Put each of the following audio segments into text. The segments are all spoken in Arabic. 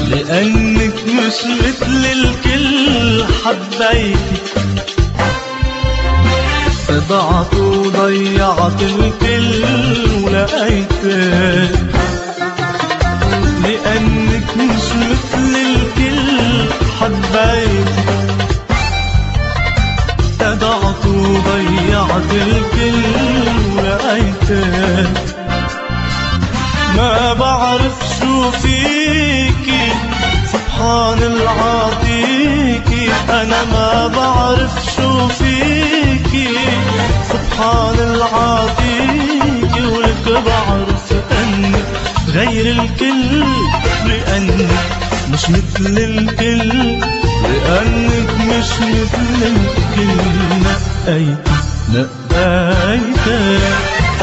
لأنك مش مثل الكل حبيتك، ضعت وضيعت الكل ولقيتك. لأنك مش مثل الكل حبيتك، ضعت وضيعت الكل ولقيتك. ما بعرف شو فيكي سبحان العاطيكي، أنا ما بعرف شو فيكي سبحان العاطيكي. ولك بعرف أنك غير الكل، لأنك مش مثل الكل، لأنك مش مثل الكل. نقيتك نقيتك.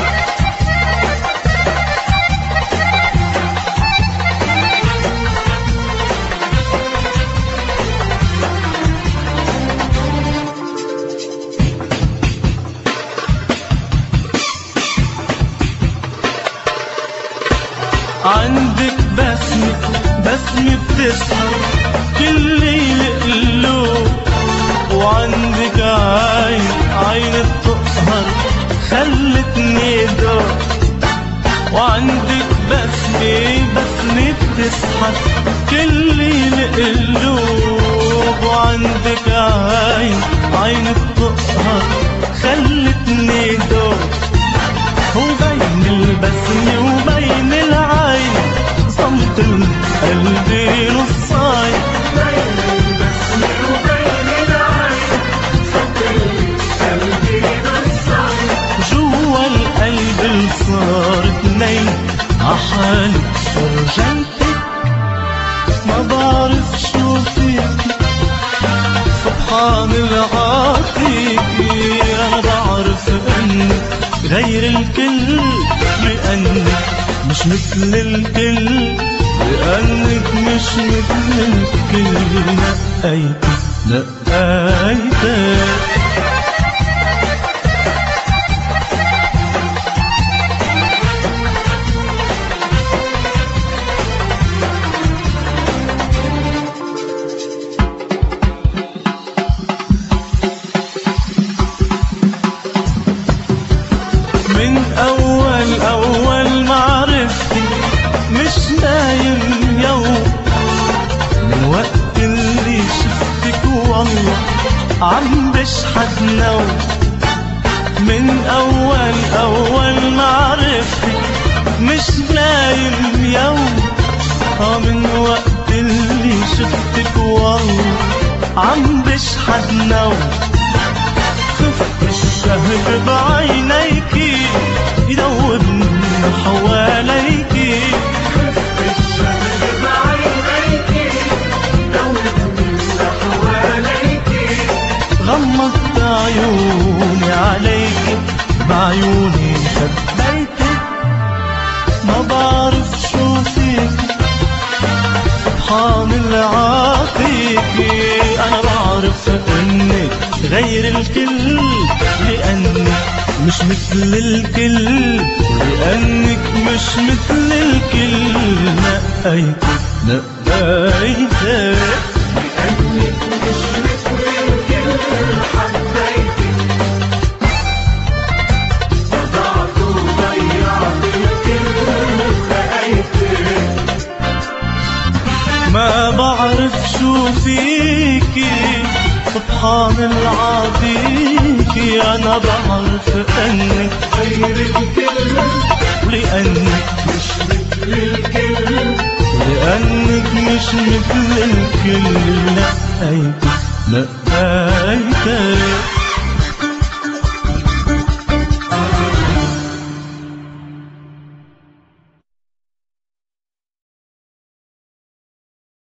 عندك بسمة بتسهر كل ليلة قلوب، وعندك عين بتقهر خلتني دوب. وعندك بسمة بتسهر كل ليلة قلوب، وعندك عين بتقهر خلتني دوب. وبين البسمة وبين العين صمت القلب نصاين، بين البسمة وبين العين صمت القلب نصاين. جوا القلب صار اتنين عحالي فرجيتك. ما بعرف شو فيكي سبحان العاطيكي، أنا بعرف أنك غير الكل، لأنك مش مثل الكل، لأنك مش مثل الكل. نقيتك نقيتك. من أول معرفتي مش نايم يوم، من وقت اللي شفتك والله عم بشحت نوم. من أول معرفتي مش نايم يوم، من وقت اللي شفتك والله عم بشحت نوم. خفت الشهر بعينيكي يدوبني حواليكي، خفت الشهر بعينيكي يدوبني حواليكي. غمضت عيوني عليكي بعيوني خبيتك. ما بعرف شو فيكي سبحان العاطيكي، أنا بعرف أنك غير الكل، لأنك مش مثل الكل، لأنك مش مثل الكل. نقيتك نقيتك. لأنك مش مثل الكل حبيتك، ضعت وضيعت الكل لقيتك. ما بعرف شو فيكي سبحان العاطيكي، أنا بعرف أنك غير الكل، لأنك مش مثل الكل، لأنك مش مثل الكل. نقيتك نقيتك.